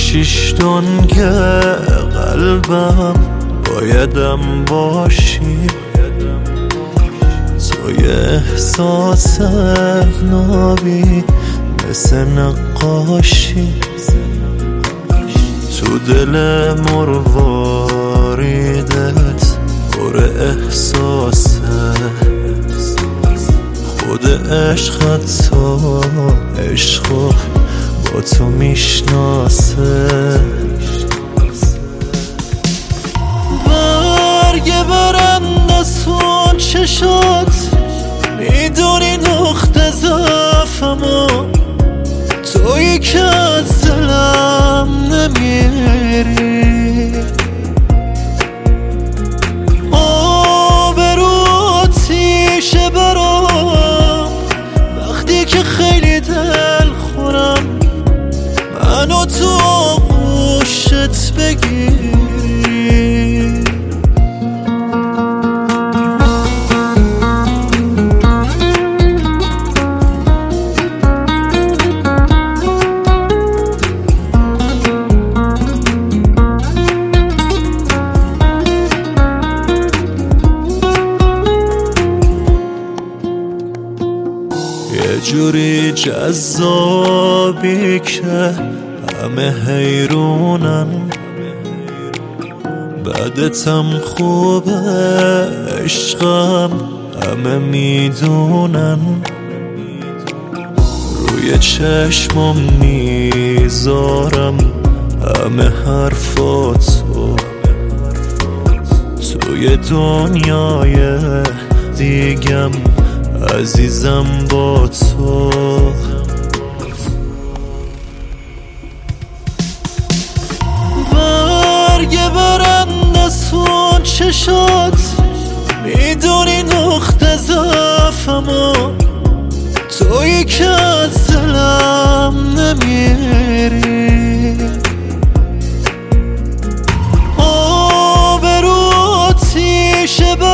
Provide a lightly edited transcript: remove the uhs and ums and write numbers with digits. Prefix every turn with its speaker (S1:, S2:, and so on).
S1: 6 دنگ قلبم بایدم باشی، توی احساس نابی مثل نقاشی، تو دل مرواریدت پر احساسه، خود عشقت تا عشقو با تو میشناسه. برگ برند سون چشات میدونی نقطه ضعفمو، تویی که از دلم نمیری، آبرو آتیشه برام وقتی که خیلی دل خورم، منو تو آغوشت بگیری. یه جوری جذابی که همه حیرونن، بعدتم خوبه عشقم همه میدونن، روی چشمم میذارم همه حرفاتو، توی دنیای دیگم عزیزم با تو. برگ برند سون چشات میدونی نقطه ضعفمو، تویی که از دلم نمیری، آبرو آتیشه